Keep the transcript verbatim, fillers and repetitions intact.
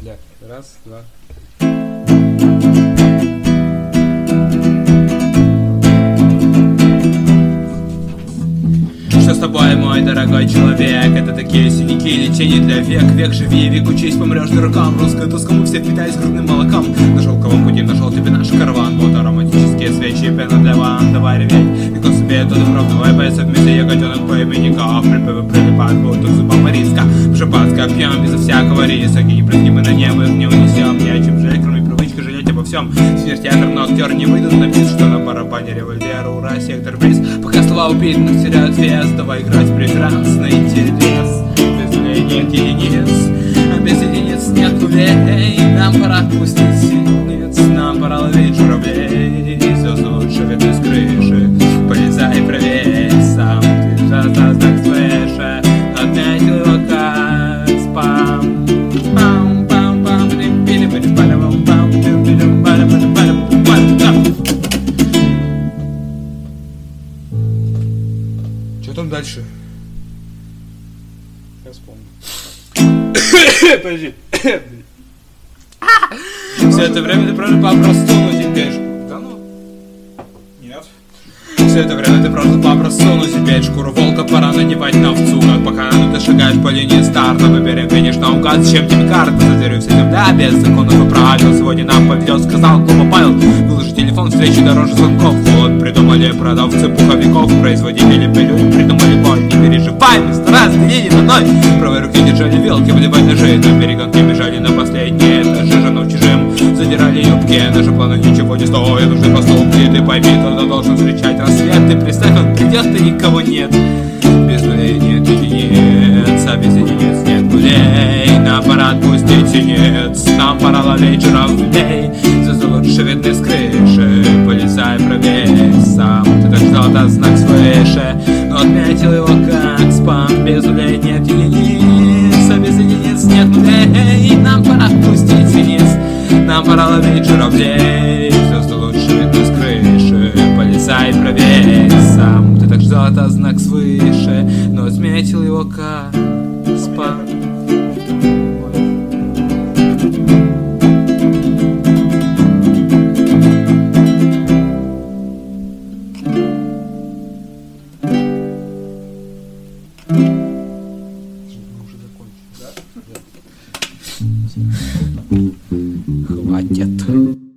Дядя. Раз, два. Что с тобой, мой дорогой человек? Это такие синяки или тени для век. Век живи, век учись, помрешь дураком. Русская тоска, мы все впитались грудным молоком. На шелковом пути нашел тебе наш караван. Вот ароматические свечи, пена для ван. Давай реветь, веку себе то добро. Давай поясать вместе, я котенок по имени Ков. Припевы прилипают, будут к зубам риска. Шапатская пьем безо всякого риса. Гини прыгни мы на небо, их не унесем. Не о чем жалеть, кроме привычки жалеть обо всем. Смерть театр, но актеры не выйдут на бис. Что на барабане револьвера, ура, сектор бриз. Пока слова убийных теряют вес. Давай играть прекрасный интерес. Без людей нет единиц, а без единиц нет кулей. Нам пора отпустить синиц, нам пора ловить журавлей. Звезды лучше ветры с крыши, полезай правее. Сам ты за знак свыше, отметил его как спам. Пам пам пам пам пили пили пам пам пили пили пам пам пам пам. Что там дальше? Я вспомнил. Подожди. Все это время ты просто попросту, ну теперь. Да ну? Нет. Все это время ты просто попросту, ну теперь шкуру волка пора надевать на овцу. Как по канаду ты шагаешь по линии старта. Выберем финиш наугад, зачем тебе карта? Затерю все земля без законов и правил. Сегодня нам повезет, сказал глупо Павел. Выложи телефон, встречи дороже звонков. Вот придумали продавцы пуховиков. Производители пилюль придумали бой. Не переживай, мистер раз, ты не одной. Правой руки держали вилки, вливать ножи. На перегонки бежали на последние этажи. Жену чужим задирали юбки. Наши планы ничего не стоят, нужны поступки. Ты пойми, кто должен встречать рассвет. Ты представь, он придет, и никого нет. Без нулей нет единиц, а без единиц нет нулей. Нам пора отпустить синиц, нам пора ловить журавлей. Звезды лучше видны с крыши, полезай правее. Сам ты так ждал, это знак свыше, но отметил его как спам. Без нулей нет единиц, а без единиц нет нулей. Нам пора отпустить синиц, нам пора ловить журавлей. Звезды лучше видны с крыши, полезай правее. Сам ты так ждал, это знак свыше, но отметил его как спам. Хватит.